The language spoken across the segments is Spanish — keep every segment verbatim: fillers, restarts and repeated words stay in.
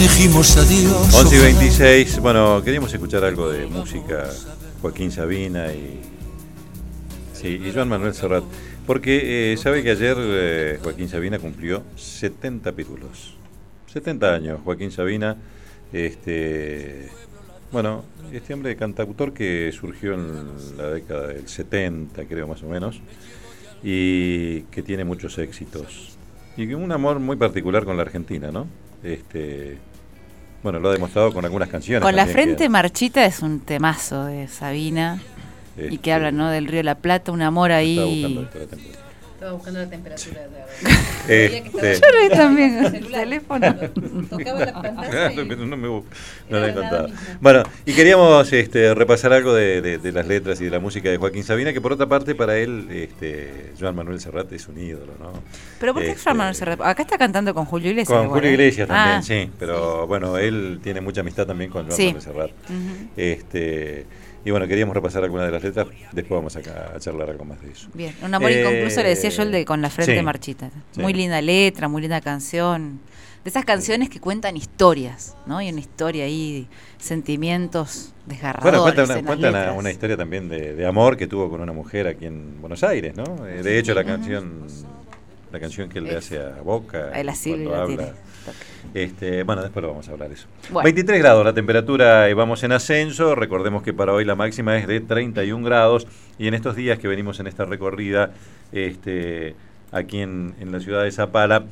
dijimos adiós. once y veintiséis, bueno, queríamos escuchar algo de música, Joaquín Sabina y, sí, y Joan Manuel Serrat, porque eh, sabe que ayer eh, Joaquín Sabina cumplió setenta pirulos, setenta años, Joaquín Sabina, este, bueno, este hombre cantautor que surgió en la década del setenta, creo más o menos, y que tiene muchos éxitos, y un amor muy particular con la Argentina, ¿no? Este, bueno, lo ha demostrado con algunas canciones. Con la también, frente que, marchita es un temazo de Sabina, este, y que habla, ¿no?, del Río de la Plata, un amor ahí. Estaba buscando la temperatura de la Este, Yo lo vi también en el teléfono. Tocaba la pantalla. Y... no me no la he contado. Bueno, y queríamos este, repasar algo de, de, de las letras y de la música de Joaquín Sabina, que por otra parte para él, este, Joan Manuel Serrat es un ídolo, ¿no? ¿Pero por qué este, Joan Manuel Serrat? Acá está cantando con Julio Iglesias. Con igual, Julio ¿eh? Iglesias también, Ah, sí, pero bueno, él tiene mucha amistad también con Joan sí. Manuel Serrat. Uh-huh. Este, y bueno, queríamos repasar algunas de las letras, después vamos a, a charlar algo más de eso. Bien, un amor Eh, inconcluso, le decía yo, el de Con la frente sí, marchita. sí. Muy linda letra, muy linda canción. De esas canciones que cuentan historias, ¿no? Hay una historia ahí, sentimientos desgarradores. Bueno, cuenta, una, en las cuenta una, letras. una historia también de, de amor que tuvo con una mujer aquí en Buenos Aires, ¿no? Eh, De hecho, la canción la canción que él le hace a Boca Ahí la Silvia cuando la habla. tiene. Este, bueno, después lo vamos a hablar de eso. Bueno. veintitrés grados la temperatura y vamos en ascenso. Recordemos que para hoy la máxima es de treinta y un grados y en estos días que venimos en esta recorrida este, aquí en, en la ciudad de Zapala,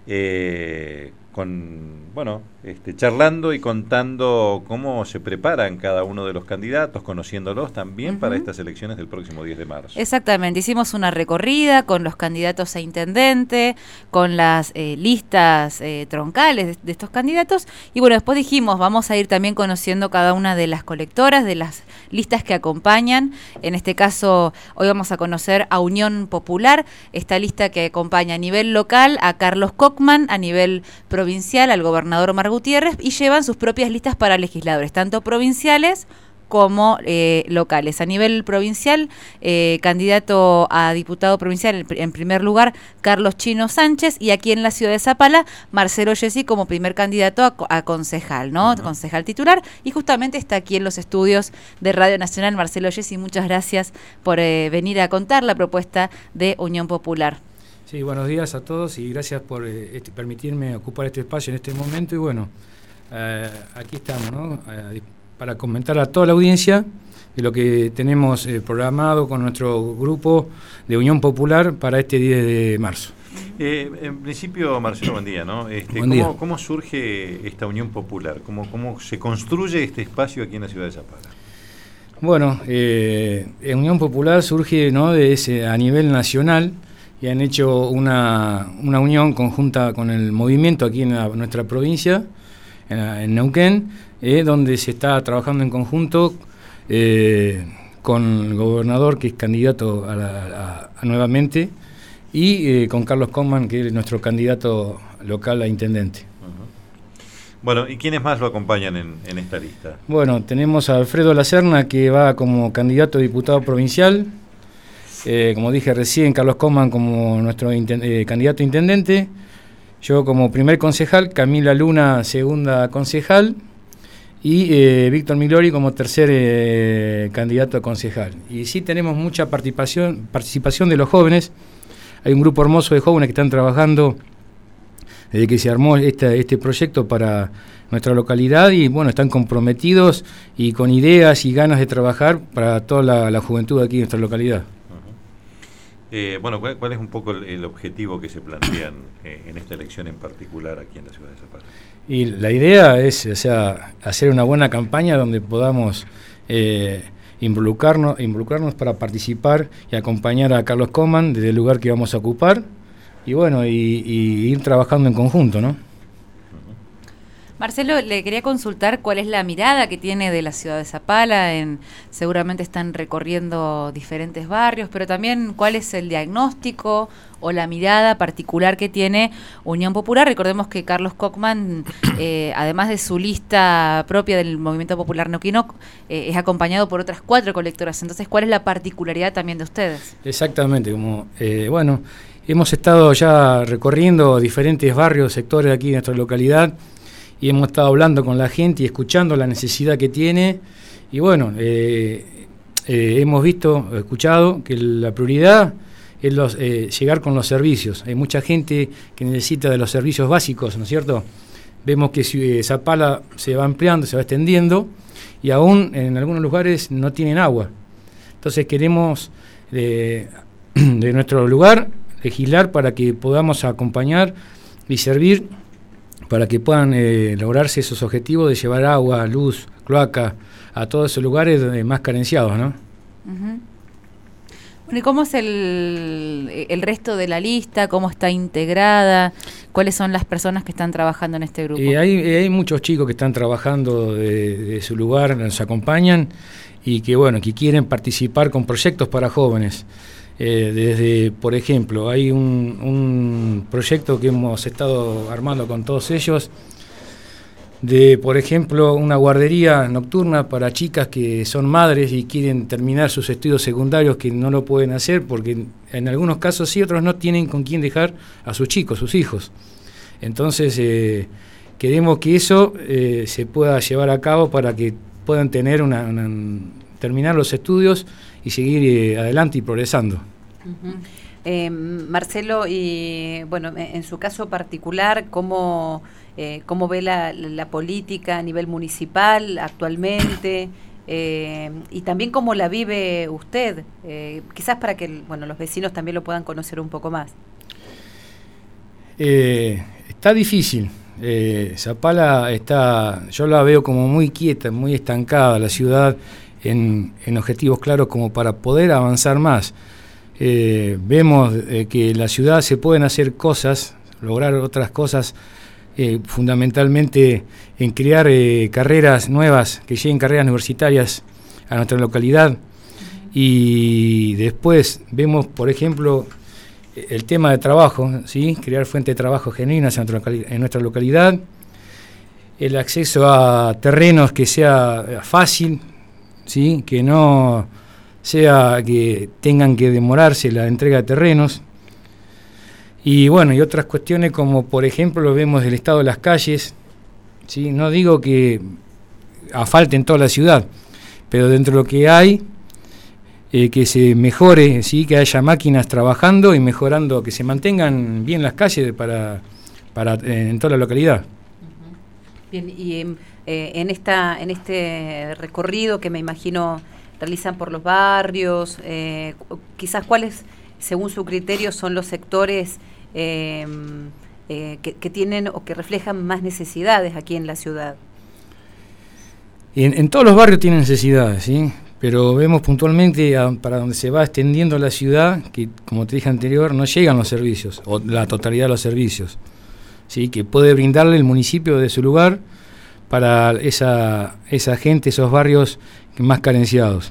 eh, con, bueno, este, charlando y contando cómo se preparan cada uno de los candidatos, conociéndolos también uh-huh. para estas elecciones del próximo diez de marzo. Exactamente, hicimos una recorrida con los candidatos a intendente, con las eh, listas eh, troncales de, de estos candidatos, y bueno, después dijimos, vamos a ir también conociendo cada una de las colectoras, de las listas que acompañan. En este caso, hoy vamos a conocer a Unión Popular, esta lista que acompaña a nivel local a Carlos Kochman, a nivel provincial al gobernador Omar Gutiérrez, y llevan sus propias listas para legisladores, tanto provinciales como eh, locales. A nivel provincial, eh, candidato a diputado provincial en primer lugar, Carlos Chino Sánchez, y aquí en la ciudad de Zapala, Marcelo Yesi como primer candidato a, a concejal, ¿no? Uh-huh. Concejal titular, y justamente está aquí en los estudios de Radio Nacional. Marcelo Yesi, muchas gracias por eh, venir a contar la propuesta de Unión Popular. Sí, buenos días a todos y gracias por eh, este, permitirme ocupar este espacio en este momento. Y bueno, eh, aquí estamos, ¿no? Eh, para comentar a toda la audiencia de lo que tenemos eh, programado con nuestro grupo de Unión Popular para este diez de marzo. Eh, en principio, Marcelo, buen día, ¿no? Este, buen día. ¿cómo, ¿Cómo surge esta Unión Popular? ¿Cómo, ¿Cómo se construye este espacio aquí en la ciudad de Zapala? Bueno, eh, Unión Popular surge, ¿no?, de ese, a nivel nacional, y han hecho una, una unión conjunta con el movimiento aquí en la, nuestra provincia, en, en Neuquén, eh, donde se está trabajando en conjunto eh, con el gobernador, que es candidato a, la, a, a nuevamente, y eh, con Carlos Kochman, que es nuestro candidato local a intendente. Uh-huh. Bueno, ¿y quiénes más lo acompañan en, en esta lista? Bueno, tenemos a Alfredo Lacerna, que va como candidato a diputado provincial. Eh, como dije recién, Carlos Kochman como nuestro inten- eh, candidato a intendente, yo como primer concejal, Camila Luna segunda concejal, y eh, Víctor Milori como tercer eh, candidato a concejal. Y sí tenemos mucha participación, participación de los jóvenes. Hay un grupo hermoso de jóvenes que están trabajando desde que se armó este, este proyecto para nuestra localidad, y bueno, están comprometidos y con ideas y ganas de trabajar para toda la, la juventud aquí en nuestra localidad. Eh, bueno, ¿cuál, ¿cuál es un poco el, el objetivo que se plantean eh, en esta elección en particular aquí en la ciudad de Zapala? Y la idea es, o sea, hacer una buena campaña donde podamos eh, involucrarnos, involucrarnos para participar y acompañar a Carlos Kochman desde el lugar que vamos a ocupar, y bueno, y, y ir trabajando en conjunto, ¿no? Marcelo, le quería consultar cuál es la mirada que tiene de la ciudad de Zapala. En, seguramente están recorriendo diferentes barrios, pero también cuál es el diagnóstico o la mirada particular que tiene Unión Popular. Recordemos que Carlos Kochman, eh, además de su lista propia del Movimiento Popular Neuquino, eh, es acompañado por otras cuatro colectoras. Entonces, ¿cuál es la particularidad también de ustedes? Exactamente, como eh, bueno, hemos estado ya recorriendo diferentes barrios, sectores aquí en nuestra localidad, y hemos estado hablando con la gente y escuchando la necesidad que tiene, y bueno, eh, eh, hemos visto, escuchado que la prioridad es los, eh, llegar con los servicios. Hay mucha gente que necesita de los servicios básicos, ¿no es cierto? Vemos que eh, Zapala se va ampliando, se va extendiendo, y aún en algunos lugares no tienen agua. Entonces queremos de, de nuestro lugar legislar para que podamos acompañar y servir para que puedan eh, lograrse esos objetivos de llevar agua, luz, cloaca a todos esos lugares eh, más carenciados, ¿no? Uh-huh. Bueno, ¿y cómo es el, el resto de la lista? ¿Cómo está integrada? ¿Cuáles son las personas que están trabajando en este grupo? Eh, hay, hay muchos chicos que están trabajando de, de su lugar, nos acompañan y que, bueno, que quieren participar con proyectos para jóvenes. Eh, desde, por ejemplo, hay un, un proyecto que hemos estado armando con todos ellos, de, por ejemplo, una guardería nocturna para chicas que son madres y quieren terminar sus estudios secundarios, que no lo pueden hacer porque en algunos casos sí, otros no tienen con quién dejar a sus chicos, sus hijos. Entonces, eh, queremos que eso eh, se pueda llevar a cabo para que puedan tener una, una terminar los estudios y seguir eh, adelante y progresando. Uh-huh. eh, Marcelo, y bueno, en su caso particular, ¿cómo, eh, cómo ve la, la política a nivel municipal actualmente? Eh, y también cómo la vive usted, eh, quizás para que bueno, los vecinos también lo puedan conocer un poco más. Eh, está difícil. Eh, Zapala está, yo la veo como muy quieta, muy estancada, la ciudad en, en objetivos claros como para poder avanzar más. Eh, vemos eh, que en la ciudad se pueden hacer cosas, lograr otras cosas, eh, fundamentalmente en crear eh, carreras nuevas, que lleguen carreras universitarias a nuestra localidad. Y después vemos, por ejemplo, el tema de trabajo, ¿sí? Crear fuentes de trabajo genuinas en nuestra, en nuestra localidad, el acceso a terrenos que sea fácil, ¿sí? Que no sea que tengan que demorarse la entrega de terrenos, y bueno, y otras cuestiones como por ejemplo lo vemos del estado de las calles, ¿sí? No digo que afalte en toda la ciudad, pero dentro de lo que hay, Eh, que se mejore, ¿sí? Que haya máquinas trabajando y mejorando, que se mantengan bien las calles para, para eh, en toda la localidad. Uh-huh. Bien, y eh, en esta en este recorrido que me imagino realizan por los barrios, eh, quizás cuáles, según su criterio, son los sectores eh, eh, que, que tienen o que reflejan más necesidades aquí en la ciudad. En, en todos los barrios tienen necesidades, ¿sí? Pero vemos puntualmente a, para donde se va extendiendo la ciudad, que como te dije anterior, no llegan los servicios, o la totalidad de los servicios, ¿sí? Que puede brindarle el municipio de su lugar para esa, esa gente, esos barrios más carenciados.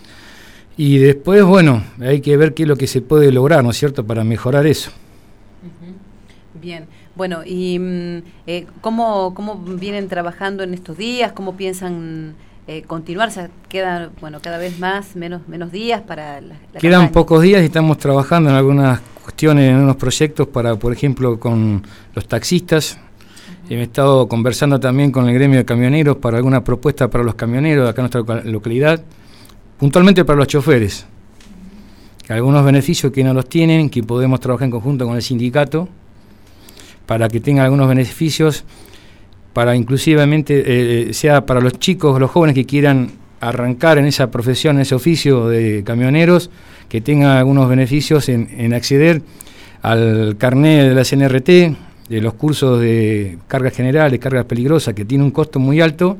Y después, bueno, hay que ver qué es lo que se puede lograr, ¿no es cierto?, para mejorar eso. Uh-huh. Bien, bueno, y eh, ¿cómo, cómo vienen trabajando en estos días? ¿Cómo piensan Eh, continuar? Se quedan, bueno, cada vez más, menos menos días para la, la Quedan campaña. Pocos días y estamos trabajando en algunas cuestiones, en unos proyectos para, por ejemplo, con los taxistas. Uh-huh. He estado conversando también con el gremio de camioneros para alguna propuesta para los camioneros de acá en nuestra localidad, puntualmente para los choferes. Uh-huh. Que algunos beneficios que no los tienen, que podemos trabajar en conjunto con el sindicato para que tengan algunos beneficios, para inclusivamente eh, sea para los chicos, los jóvenes que quieran arrancar en esa profesión, en ese oficio de camioneros, que tengan algunos beneficios en, en acceder al carnet de la C N R T, de los cursos de cargas generales, cargas peligrosas, que tiene un costo muy alto,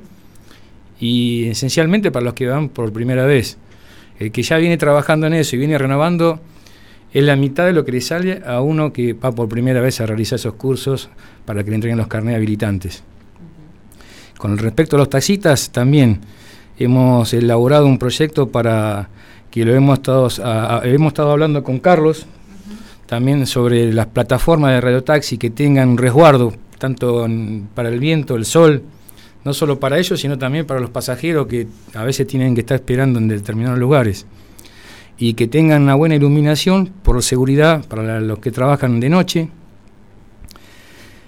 y esencialmente para los que van por primera vez. El que ya viene trabajando en eso y viene renovando, es la mitad de lo que le sale a uno que va por primera vez a realizar esos cursos para que le entreguen los carnets habilitantes. Con respecto a los taxistas, también hemos elaborado un proyecto para que lo hemos estado, a, a, hemos estado hablando con Carlos, uh-huh. También sobre las plataformas de radiotaxi que tengan resguardo, tanto en, para el viento, el sol, no solo para ellos, sino también para los pasajeros que a veces tienen que estar esperando en determinados lugares, y que tengan una buena iluminación por seguridad para la, los que trabajan de noche.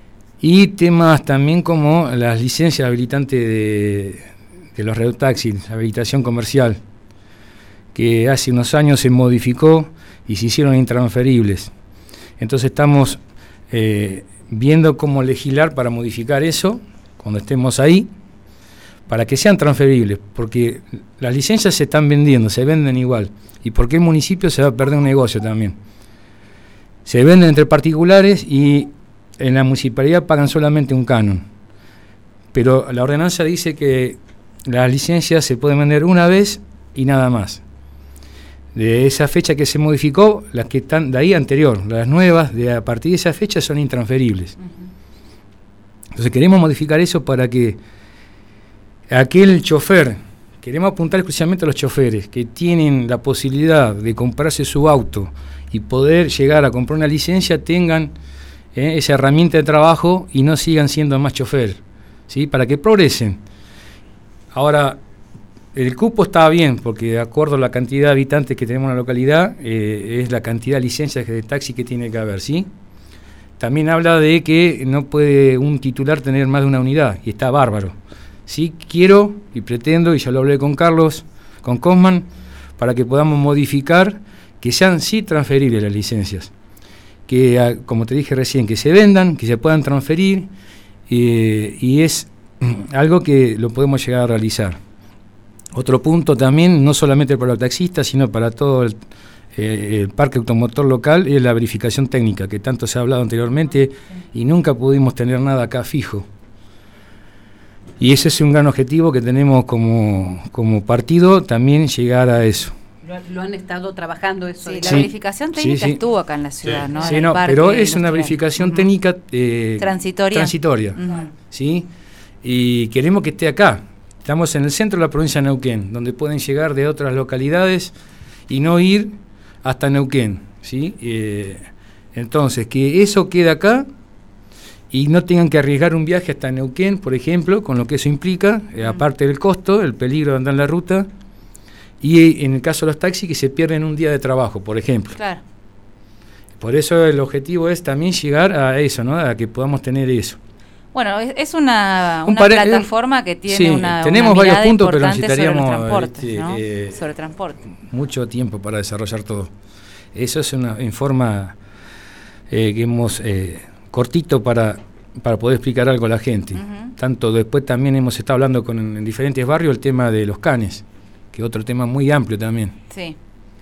Y temas también como las licencias habilitantes de, de los redotaxis, habilitación comercial, que hace unos años se modificó y se hicieron intransferibles. Entonces estamos eh, viendo cómo legislar para modificar eso, cuando estemos ahí, para que sean transferibles, porque las licencias se están vendiendo, se venden igual, y porque el municipio se va a perder un negocio también. Se venden entre particulares y en la municipalidad pagan solamente un canon, pero la ordenanza dice que las licencias se pueden vender una vez y nada más. De esa fecha que se modificó, las que están de ahí anterior, las nuevas, de a partir de esa fecha son intransferibles. Uh-huh. Entonces queremos modificar eso para que aquel chofer, queremos apuntar exclusivamente a los choferes que tienen la posibilidad de comprarse su auto y poder llegar a comprar una licencia, tengan eh, esa herramienta de trabajo y no sigan siendo más chofer, ¿sí? Para que progresen. Ahora, el cupo está bien, porque de acuerdo a la cantidad de habitantes que tenemos en la localidad, eh, es la cantidad de licencias de taxi que tiene que haber, ¿sí? También habla de que no puede un titular tener más de una unidad, y está bárbaro. Sí, quiero y pretendo, y ya lo hablé con Carlos, con Cosman, para que podamos modificar que sean sí transferibles las licencias. Que, como te dije recién, que se vendan, que se puedan transferir, eh, y es algo que lo podemos llegar a realizar. Otro punto también, no solamente para los taxistas, sino para todo el, eh, el parque automotor local, es la verificación técnica, que tanto se ha hablado anteriormente y nunca pudimos tener nada acá fijo. Y ese es un gran objetivo que tenemos como, como partido, también llegar a eso. Lo, lo han estado trabajando eso. Sí, de la sí. verificación técnica sí, sí. estuvo acá en la ciudad, sí. ¿no? Sí, en no, parque pero es industrial. una verificación uh-huh. técnica eh, transitoria. transitoria Uh-huh. ¿sí? Y queremos que esté acá. Estamos en el centro de la provincia de Neuquén, donde pueden llegar de otras localidades y no ir hasta Neuquén, ¿sí? Eh, entonces, que eso quede acá y no tengan que arriesgar un viaje hasta Neuquén, por ejemplo, con lo que eso implica, eh, aparte del costo, el peligro de andar en la ruta, y en el caso de los taxis, que se pierden un día de trabajo, por ejemplo. Claro. Por eso el objetivo es también llegar a eso, ¿no? A que podamos tener eso. Bueno, es, es una, una Un pare- plataforma que tiene sí, una, tenemos una varios mirada puntos, pero importante sobre necesitaríamos los transportes, este, ¿no? eh, sobre transporte. Mucho tiempo para desarrollar todo. Eso es una en forma eh, que hemos eh, cortito para, para poder explicar algo a la gente. Uh-huh. Tanto después también hemos estado hablando con en diferentes barrios el tema de los canes, que es otro tema muy amplio también. Sí.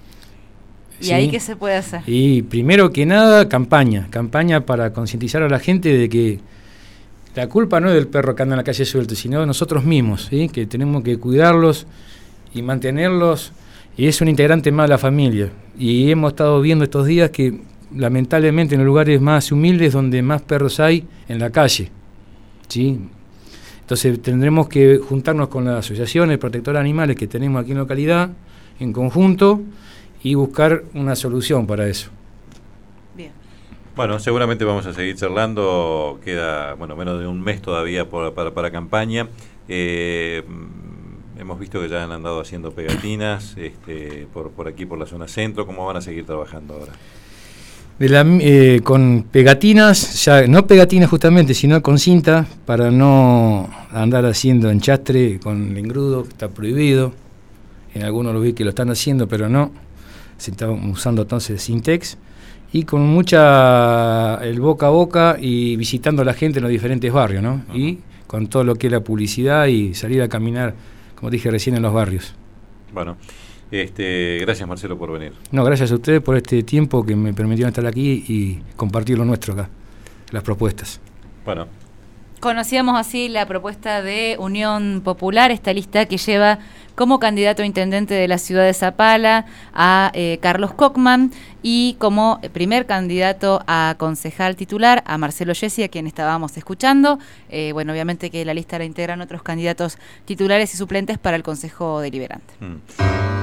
¿Y ¿Sí? ahí qué se puede hacer? Y primero que nada, campaña. Campaña para concientizar a la gente de que la culpa no es del perro que anda en la calle suelto, sino de nosotros mismos, ¿sí? Que tenemos que cuidarlos y mantenerlos, y es un integrante más de la familia. Y hemos estado viendo estos días que lamentablemente en los lugares más humildes donde más perros hay en la calle, ¿sí? Entonces tendremos que juntarnos con las asociaciones protectoras de animales que tenemos aquí en la localidad, en conjunto, y buscar una solución para eso. Bien. Bueno, seguramente vamos a seguir charlando, queda bueno menos de un mes todavía por, para, para campaña. Eh, hemos visto que ya han andado haciendo pegatinas este, por, por aquí, por la zona centro. ¿Cómo van a seguir trabajando ahora? De la, eh, con pegatinas, ya no pegatinas justamente, sino con cinta, para no andar haciendo enchastre con el engrudo, que está prohibido. En algunos lo vi que lo están haciendo, pero no. Se está usando entonces Sintex. Y con mucha el boca a boca y visitando a la gente en los diferentes barrios, ¿no? Uh-huh. Y con todo lo que es la publicidad y salir a caminar, como dije recién, en los barrios. Bueno, este, gracias Marcelo por venir. No, gracias a ustedes por este tiempo que me permitieron estar aquí y compartir lo nuestro acá, las propuestas. Bueno. Conocíamos así la propuesta de Unión Popular, esta lista que lleva como candidato a intendente de la ciudad de Zapala a eh, Carlos Cosman y como primer candidato a concejal titular a Marcelo Gessi, a quien estábamos escuchando. Eh, bueno, obviamente que la lista la integran otros candidatos titulares y suplentes para el Consejo Deliberante. Mm.